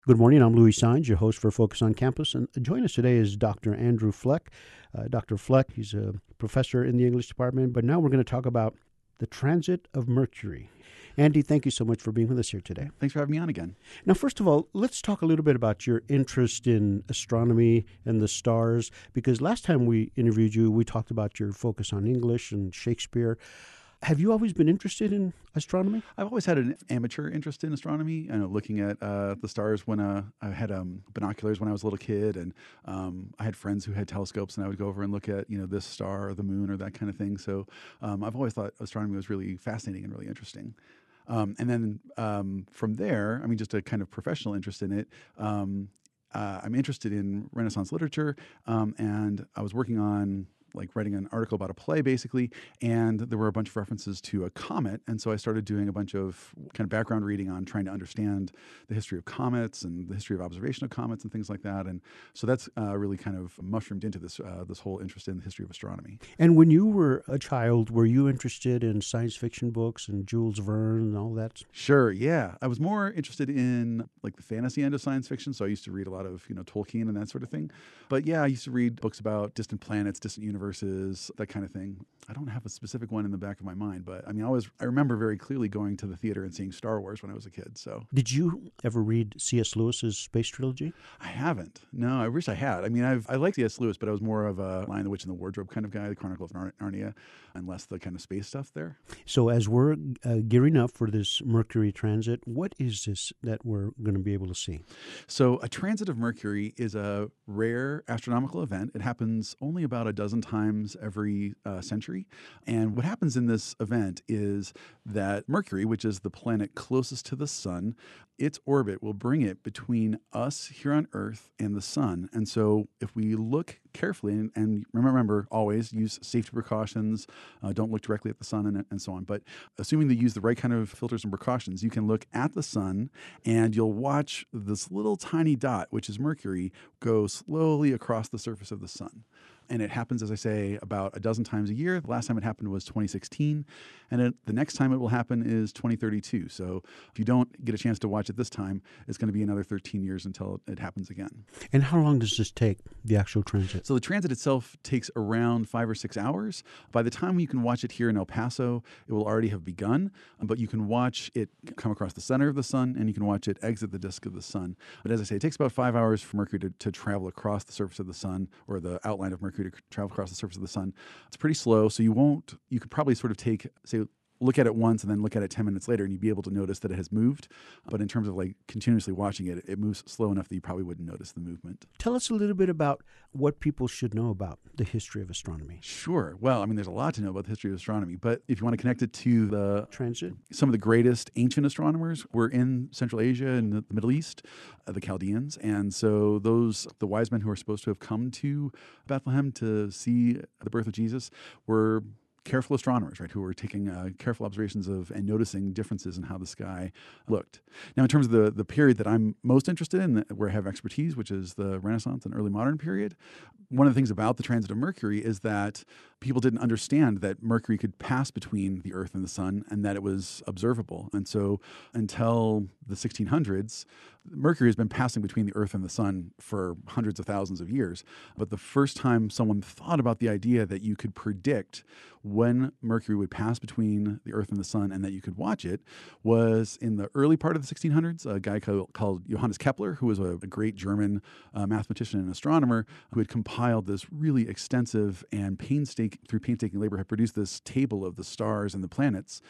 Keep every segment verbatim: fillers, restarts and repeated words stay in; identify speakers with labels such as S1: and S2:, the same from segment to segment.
S1: Good morning. I'm Louis Saenz, your host for Focus on Campus. And joining us today is Doctor Andrew Fleck. Uh, Doctor Fleck, he's a professor in the English department, but now we're going to talk about the transit of Mercury. Andy, thank you so much for being with us here today.
S2: Thanks for having me on again.
S1: Now, first of all, let's talk a little bit about your interest in astronomy and the stars, because last time we interviewed you, we talked about your focus on English and Shakespeare. Have you always been interested in astronomy?
S2: I've always had an amateur interest in astronomy, you know, looking at uh, the stars when uh, I had um, binoculars when I was a little kid, and um, I had friends who had telescopes, and I would go over and look at, you know, this star or the moon or that kind of thing. So um, I've always thought astronomy was really fascinating and really interesting. Um, and then um, from there, I mean, just a kind of professional interest in it. Um, uh, I'm interested in Renaissance literature, um, and I was working on like writing an article about a play basically, and there were a bunch of references to a comet, and so I started doing a bunch of kind of background reading on trying to understand the history of comets and the history of observation of comets and things like that, and so that's uh, really kind of mushroomed into this uh, this whole interest in the history of astronomy.
S1: And when you were a child, were you interested in science fiction books and Jules Verne and all that?
S2: Sure, yeah. I was more interested in like the fantasy end of science fiction, so I used to read a lot of, you know, Tolkien and that sort of thing. But yeah, I used to read books about distant planets, distant universes, Versus that kind of thing. I don't have a specific one in the back of my mind, but I mean, I was I remember very clearly going to the theater and seeing Star Wars when I was a kid. So,
S1: did you ever read C S. Lewis's Space Trilogy?
S2: I haven't. No, I wish I had. I mean, I've I like C S. Lewis, but I was more of a Lion, the Witch, and the Wardrobe kind of guy, the Chronicle of Nar- Narnia, and less the kind of space stuff there.
S1: So, as we're uh, gearing up for this Mercury transit, what is this that we're going to be able to see?
S2: So, a transit of Mercury is a rare astronomical event. It happens only about a dozen times every uh, century. And what happens in this event is that Mercury, which is the planet closest to the sun, its orbit will bring it between us here on Earth and the sun. And so if we look carefully, and, and remember, always use safety precautions, uh, don't look directly at the sun and, and so on. But assuming that you use the right kind of filters and precautions, you can look at the sun and you'll watch this little tiny dot, which is Mercury, go slowly across the surface of the sun. And it happens, as I say, about a dozen times a year. The last time it happened was twenty sixteen. And it, the next time it will happen is twenty thirty-two. So if you don't get a chance to watch it this time, it's going to be another thirteen years until it happens again.
S1: And how long does this take, the actual transit?
S2: So the transit itself takes around five or six hours. By the time you can watch it here in El Paso, it will already have begun. But you can watch it come across the center of the sun, and you can watch it exit the disk of the sun. But as I say, it takes about five hours for Mercury to, to travel across the surface of the sun, or the outline of Mercury to travel across the surface of the sun. It's pretty slow, so you won't, you could probably sort of take, say, look at it once and then look at it ten minutes later, and you'd be able to notice that it has moved. But in terms of like continuously watching it, it moves slow enough that you probably wouldn't notice the movement.
S1: Tell us a little bit about what people should know about the history of astronomy.
S2: Sure. Well, I mean, there's a lot to know about the history of astronomy, but if you want to connect it to the
S1: transit,
S2: some of the greatest ancient astronomers were in Central Asia and the Middle East, uh, the Chaldeans. And so those, the wise men who are supposed to have come to Bethlehem to see the birth of Jesus were careful astronomers, right, who were taking uh, careful observations of and noticing differences in how the sky looked. Now, in terms of the, the period that I'm most interested in, where I have expertise, which is the Renaissance and early modern period, one of the things about the transit of Mercury is that people didn't understand that Mercury could pass between the Earth and the sun and that it was observable. And so until the sixteen hundreds, Mercury has been passing between the Earth and the sun for hundreds of thousands of years. But the first time someone thought about the idea that you could predict when Mercury would pass between the Earth and the sun and that you could watch it was in the early part of the sixteen hundreds. A guy called, called Johannes Kepler, who was a, a great German uh, mathematician and astronomer, who had compiled this really extensive and painstaking, through painstaking labor, had produced this table of the stars and the planets.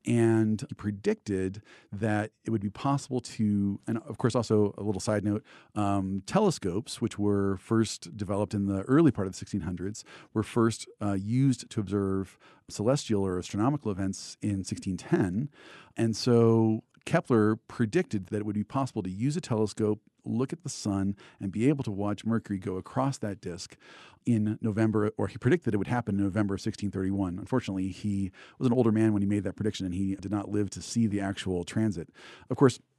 S2: And he predicted that it would be possible to, and of course also a little side note, um, telescopes, which were first developed in the early part of the sixteen hundreds, were first uh, used to observe celestial or astronomical events in sixteen ten. And so Kepler predicted that it would be possible to use a telescope, look at the sun, and be able to watch Mercury go across that disk in November, or he predicted it would happen in November of sixteen thirty-one. Unfortunately, he was an older man when he made that prediction, and he did not live to see the actual transit. Of course,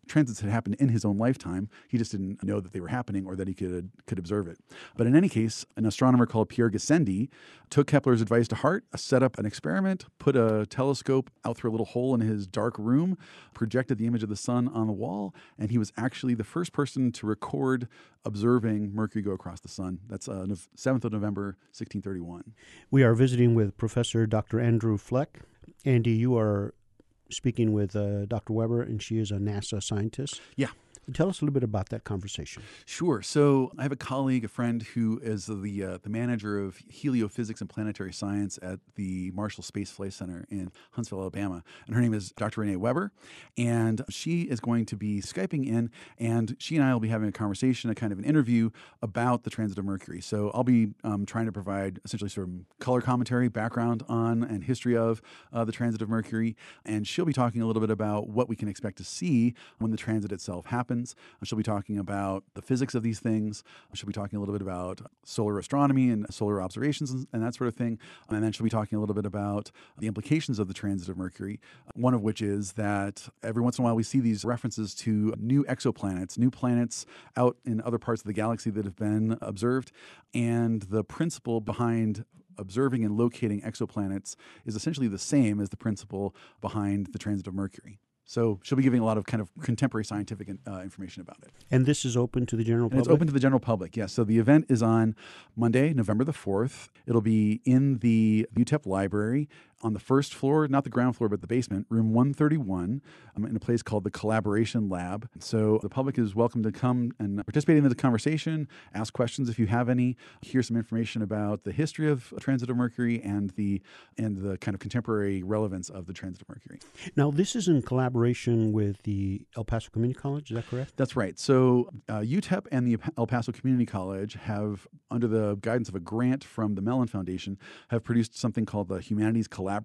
S2: transits had happened in his own lifetime. He just didn't know that they were happening or that he could could observe it. But in any case, an astronomer called Pierre Gassendi took Kepler's advice to heart, set up an experiment, put a telescope out through a little hole in his dark room, projected the image of the sun on the wall, and he was actually the first person to record observing Mercury go across the sun. That's uh, seventh of November, sixteen thirty-one.
S1: We are visiting with Professor Doctor Andrew Fleck. Andy, you are speaking with uh, Doctor Weber, and she is a NASA scientist.
S2: Yeah.
S1: Tell us a little bit about that conversation.
S2: Sure. So I have a colleague, a friend who is the uh, the manager of heliophysics and planetary science at the Marshall Space Flight Center in Huntsville, Alabama. And her name is Doctor Renee Weber. And she is going to be Skyping in, and she and I will be having a conversation, a kind of an interview about the transit of Mercury. So I'll be um, trying to provide essentially sort of color commentary, background on, and history of uh, the transit of Mercury. And she'll be talking a little bit about what we can expect to see when the transit itself happens. She'll be talking about the physics of these things. She'll be talking a little bit about solar astronomy and solar observations and, and that sort of thing. And then she'll be talking a little bit about the implications of the transit of Mercury, one of which is that every once in a while we see these references to new exoplanets, new planets out in other parts of the galaxy that have been observed. And the principle behind observing and locating exoplanets is essentially the same as the principle behind the transit of Mercury. So she'll be giving a lot of kind of contemporary scientific uh, information about it.
S1: And this is open to the general public?
S2: And it's open to the general public, yes. So the event is on Monday, November the fourth. It'll be in the U T E P library on the first floor, not the ground floor, but the basement, room one thirty-one, um, in a place called the Collaboration Lab. So the public is welcome to come and participate in the conversation, ask questions if you have any, hear some information about the history of transit of Mercury and the and the kind of contemporary relevance of the transit of Mercury.
S1: Now, this is in collaboration with the El Paso Community College, is that correct?
S2: That's right. So uh, U T E P and the El Paso Community College have, under the guidance of a grant from the Mellon Foundation, have produced something called the Humanities Collaborative.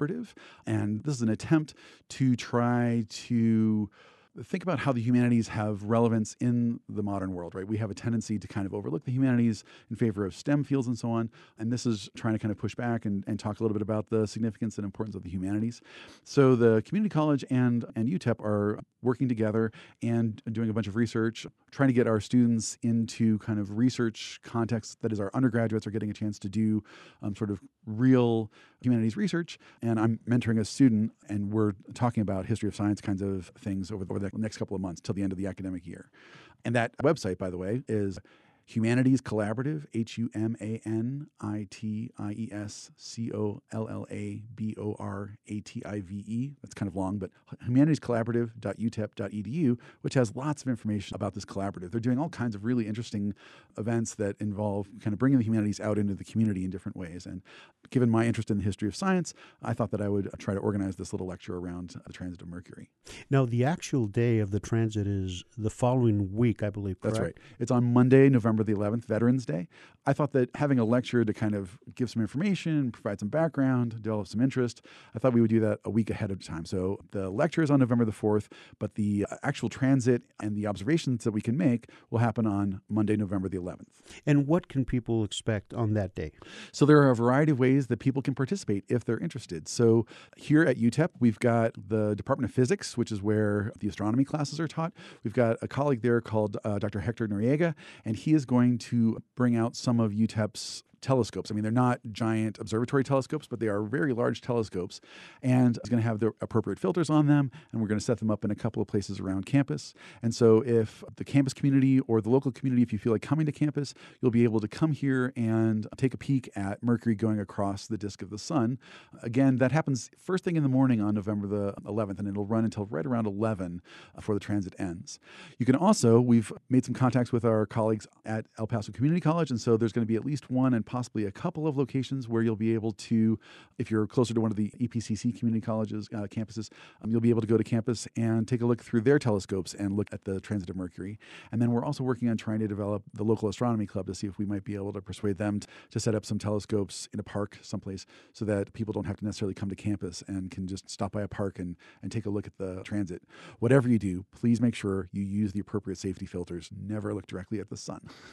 S2: And this is an attempt to try to think about how the humanities have relevance in the modern world, right? We have a tendency to kind of overlook the humanities in favor of STEM fields and so on. And this is trying to kind of push back and, and talk a little bit about the significance and importance of the humanities. So the community college and, and U T E P are working together and doing a bunch of research, trying to get our students into kind of research context. That is, our undergraduates are getting a chance to do um, sort of real humanities research. And I'm mentoring a student, and we're talking about history of science kinds of things over the, over the next couple of months till the end of the academic year. And that website, by the way, is Humanities Collaborative, H U M A N I T I E S C O L L A B O R A T I V E. That's kind of long, but humanities collaborative dot u t e p dot e d u, which has lots of information about this collaborative. They're doing all kinds of really interesting events that involve kind of bringing the humanities out into the community in different ways. And given my interest in the history of science, I thought that I would try to organize this little lecture around the transit of Mercury.
S1: Now, the actual day of the transit is the following week, I believe, correct?
S2: That's right. It's on Monday, November the eleventh, Veterans Day. I thought that having a lecture to kind of give some information, provide some background, develop some interest, I thought we would do that a week ahead of time. So the lecture is on November the fourth, but the actual transit and the observations that we can make will happen on Monday, November the eleventh.
S1: And what can people expect on that day?
S2: So there are a variety of ways that people can participate if they're interested. So here at U T E P, we've got the Department of Physics, which is where the astronomy classes are taught. We've got a colleague there called uh, Doctor Hector Noriega, and he is going to bring out some of U T E P's telescopes. I mean, they're not giant observatory telescopes, but they are very large telescopes. And it's going to have the appropriate filters on them, and we're going to set them up in a couple of places around campus. And so if the campus community or the local community, if you feel like coming to campus, you'll be able to come here and take a peek at Mercury going across the disk of the sun. Again, that happens first thing in the morning on November the eleventh, and it'll run until right around eleven before the transit ends. You can also, we've made some contacts with our colleagues at El Paso Community College, and so there's going to be at least one and possibly a couple of locations where you'll be able to, if you're closer to one of the E P C C community colleges, uh, campuses, um, you'll be able to go to campus and take a look through their telescopes and look at the transit of Mercury. And then we're also working on trying to develop the local astronomy club to see if we might be able to persuade them t- to set up some telescopes in a park someplace so that people don't have to necessarily come to campus and can just stop by a park and, and take a look at the transit. Whatever you do, please make sure you use the appropriate safety filters. Never look directly at the sun.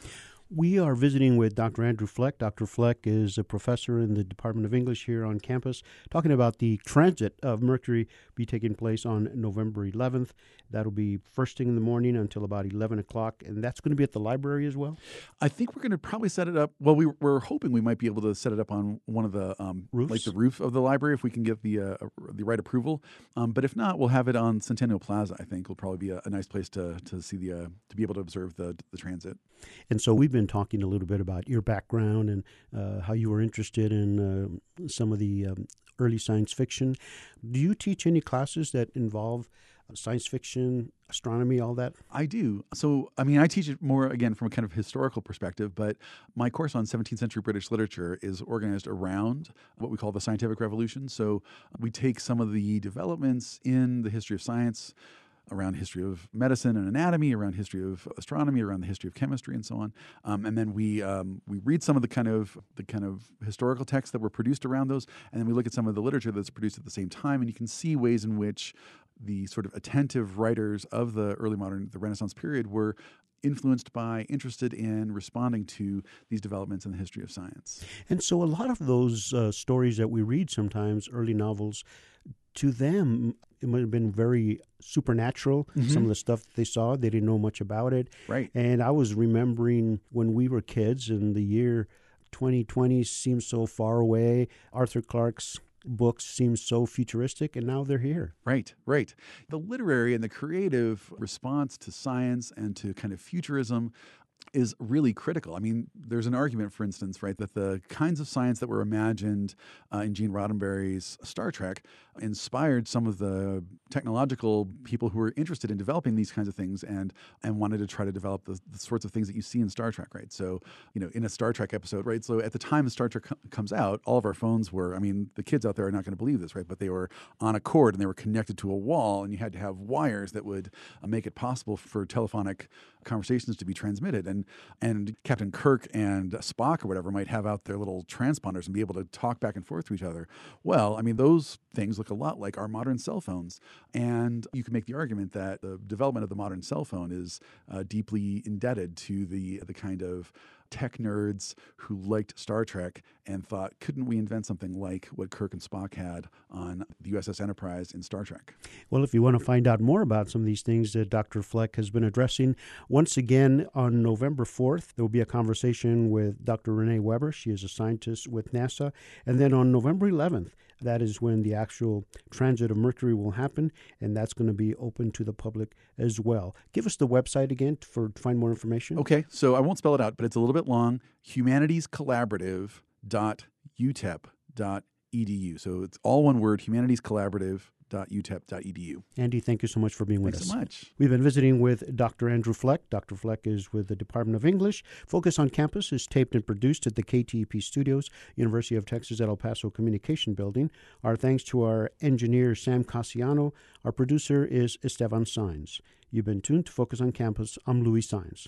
S1: We are visiting with Doctor Andrew Fleck. Doctor Fleck is a professor in the Department of English here on campus, talking about the transit of Mercury be taking place on November eleventh. That'll be first thing in the morning until about eleven o'clock, and that's going to be at the library as well?
S2: I think we're going to probably set it up. Well, we, we're hoping we might be able to set it up on one of the um,
S1: Roofs?
S2: like the roof of the library if we can get the uh, the right approval. Um, but if not, we'll have it on Centennial Plaza. I think will probably be a, a nice place to to see the uh, to be able to observe the the transit.
S1: And so we've been talking a little bit about your background and uh, how you were interested in uh, some of the um, early science fiction. Do you teach any classes that involve science fiction, astronomy, all that?
S2: I do. So, I mean, I teach it more, again, from a kind of historical perspective, but my course on seventeenth century British literature is organized around what we call the scientific revolution. So we take some of the developments in the history of science, around history of medicine and anatomy, around history of astronomy, around the history of chemistry, and so on. Um, and then we um, we read some of the kind of the kind of historical texts that were produced around those, and then we look at some of the literature that's produced at the same time, and you can see ways in which the sort of attentive writers of the early modern, the Renaissance period, were influenced by, interested in, responding to these developments in the history of science.
S1: And so a lot of those uh, stories that we read sometimes, early novels, to them, it might have been very supernatural, mm-hmm. some of the stuff they saw. They didn't know much about it.
S2: Right.
S1: And I was remembering when we were kids and the year twenty twenty seems so far away. Arthur Clarke's books seem so futuristic, and now they're here.
S2: Right, right. The literary and the creative response to science and to kind of futurism is really critical. I mean, there's an argument, for instance, right, that the kinds of science that were imagined uh, in Gene Roddenberry's Star Trek inspired some of the technological people who were interested in developing these kinds of things and and wanted to try to develop the, the sorts of things that you see in Star Trek, right? So, you know, in a Star Trek episode, right? So at the time Star Trek co- comes out, all of our phones were, I mean, the kids out there are not going to believe this, right? But they were on a cord and they were connected to a wall, and you had to have wires that would uh, make it possible for telephonic conversations to be transmitted. And and Captain Kirk and Spock or whatever might have out their little transponders and be able to talk back and forth to each other. Well, I mean, those things look a lot like our modern cell phones. And you can make the argument that the development of the modern cell phone is uh, deeply indebted to the the kind of tech nerds who liked Star Trek and thought, couldn't we invent something like what Kirk and Spock had on the U S S Enterprise in Star Trek?
S1: Well, if you want to find out more about some of these things that Doctor Fleck has been addressing, once again on November fourth, there will be a conversation with Doctor Renee Weber. She is a scientist with NASA. And then on November eleventh, that is when the actual transit of Mercury will happen, and that's going to be open to the public as well. Give us the website again for to find more information.
S2: Okay, so I won't spell it out, but it's a little bit long, humanities collaborative dot u t e p dot e d u. So it's all one word, humanities collaborative dot u t e p dot e d u.
S1: Andy, thank you so much for being with
S2: Thanks
S1: us.
S2: so much.
S1: We've been visiting with Doctor Andrew Fleck. Doctor Fleck is with the Department of English. Focus on Campus is taped and produced at the K T E P Studios, University of Texas at El Paso Communication Building. Our thanks to our engineer, Sam Cassiano. Our producer is Esteban Saenz. You've been tuned to Focus on Campus. I'm Louis Saenz.